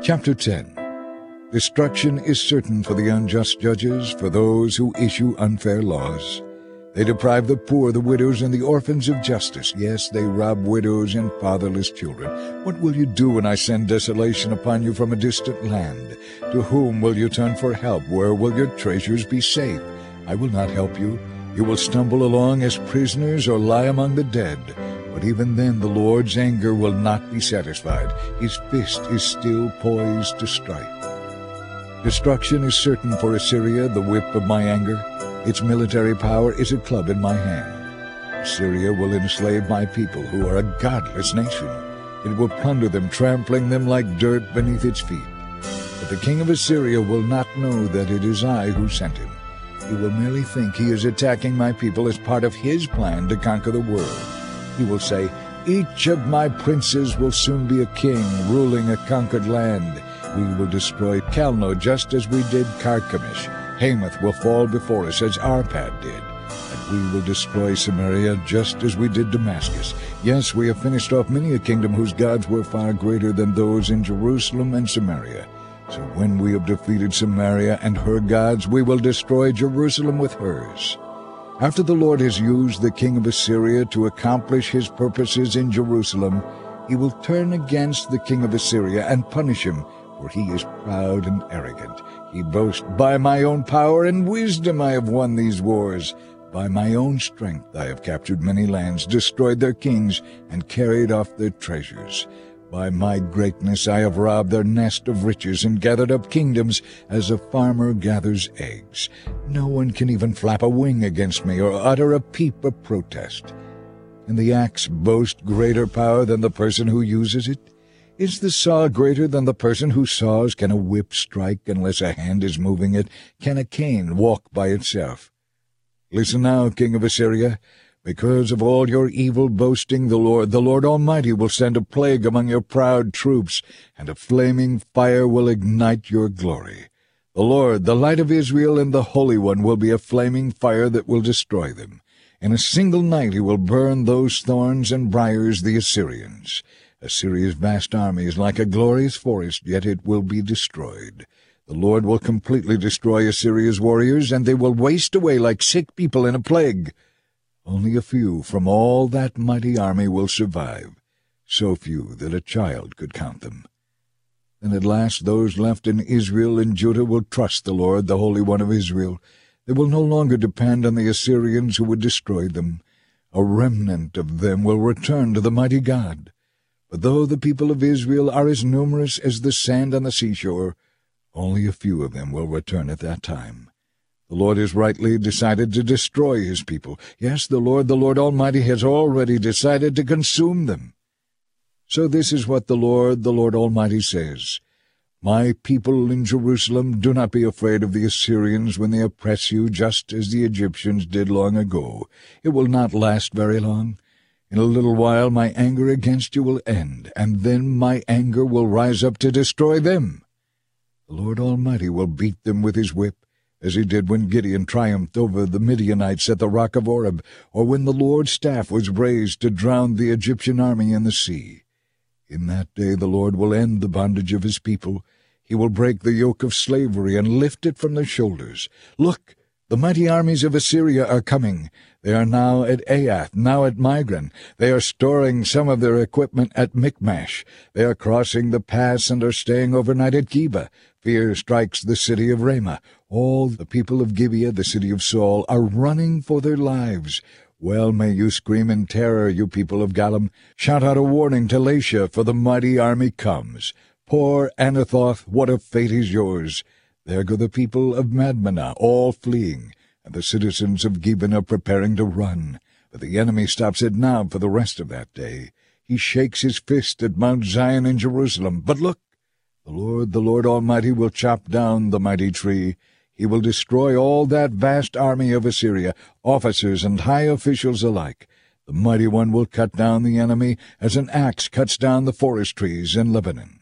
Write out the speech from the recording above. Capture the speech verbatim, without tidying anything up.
Chapter ten. Destruction is certain for the unjust judges, for those who issue unfair laws. They deprive the poor, the widows, and the orphans of justice. Yes, they rob widows and fatherless children. What will you do when I send desolation upon you from a distant land? To whom will you turn for help? Where will your treasures be safe? I will not help you. You will stumble along as prisoners or lie among the dead. But even then the Lord's anger will not be satisfied. His fist is still poised to strike. Destruction is certain for Assyria, the whip of my anger. Its military power is a club in my hand. Assyria will enslave my people, who are a godless nation. It will plunder them, trampling them like dirt beneath its feet. But the king of Assyria will not know that it is I who sent him. He will merely think he is attacking my people as part of his plan to conquer the world. He will say, "Each of my princes will soon be a king, ruling a conquered land. We will destroy Calno just as we did Carchemish. Hamath will fall before us as Arpad did. And we will destroy Samaria just as we did Damascus. Yes, we have finished off many a kingdom whose gods were far greater than those in Jerusalem and Samaria. So when we have defeated Samaria and her gods, we will destroy Jerusalem with hers." After the Lord has used the king of Assyria to accomplish his purposes in Jerusalem, he will turn against the king of Assyria and punish him, for he is proud and arrogant. He boasts, "By my own power and wisdom I have won these wars. By my own strength I have captured many lands, destroyed their kings, and carried off their treasures. By my greatness I have robbed their nest of riches and gathered up kingdoms as a farmer gathers eggs. No one can even flap a wing against me or utter a peep of protest. Can the axe boast greater power than the person who uses it? Is the saw greater than the person who saws? Can a whip strike unless a hand is moving it? Can a cane walk by itself? Listen now, king of Assyria. Because of all your evil boasting, the Lord, the Lord Almighty, will send a plague among your proud troops, and a flaming fire will ignite your glory. The Lord, the light of Israel, and the Holy One will be a flaming fire that will destroy them. In a single night he will burn those thorns and briars, the Assyrians. Assyria's vast army is like a glorious forest, yet it will be destroyed. The Lord will completely destroy Assyria's warriors, and they will waste away like sick people in a plague. Only a few from all that mighty army will survive, so few that a child could count them. Then at last those left in Israel and Judah will trust the Lord, the Holy One of Israel. They will no longer depend on the Assyrians who would destroy them. A remnant of them will return to the mighty God. But though the people of Israel are as numerous as the sand on the seashore, only a few of them will return at that time. The Lord has rightly decided to destroy his people. Yes, the Lord, the Lord Almighty, has already decided to consume them. So this is what the Lord, the Lord Almighty, says. My people in Jerusalem, do not be afraid of the Assyrians when they oppress you, just as the Egyptians did long ago. It will not last very long. In a little while my anger against you will end, and then my anger will rise up to destroy them. The Lord Almighty will beat them with his whip, as he did when Gideon triumphed over the Midianites at the rock of Oreb, or when the Lord's staff was raised to drown the Egyptian army in the sea. In that day the Lord will end the bondage of his people. He will break the yoke of slavery and lift it from their shoulders. Look, the mighty armies of Assyria are coming. They are now at Aiath, now at Migron. They are storing some of their equipment at Michmash. They are crossing the pass and are staying overnight at Geba. Fear strikes the city of Ramah. All the people of Gibeah, the city of Saul, are running for their lives. Well may you scream in terror, you people of Galim. Shout out a warning to Laishah, for the mighty army comes. Poor Anathoth, what a fate is yours! There go the people of Madmenah, all fleeing, and the citizens of Gibeon are preparing to run. But the enemy stops it now for the rest of that day. He shakes his fist at Mount Zion in Jerusalem. But look, the Lord, the Lord Almighty, will chop down the mighty tree. He will destroy all that vast army of Assyria, officers and high officials alike. The mighty one will cut down the enemy as an axe cuts down the forest trees in Lebanon.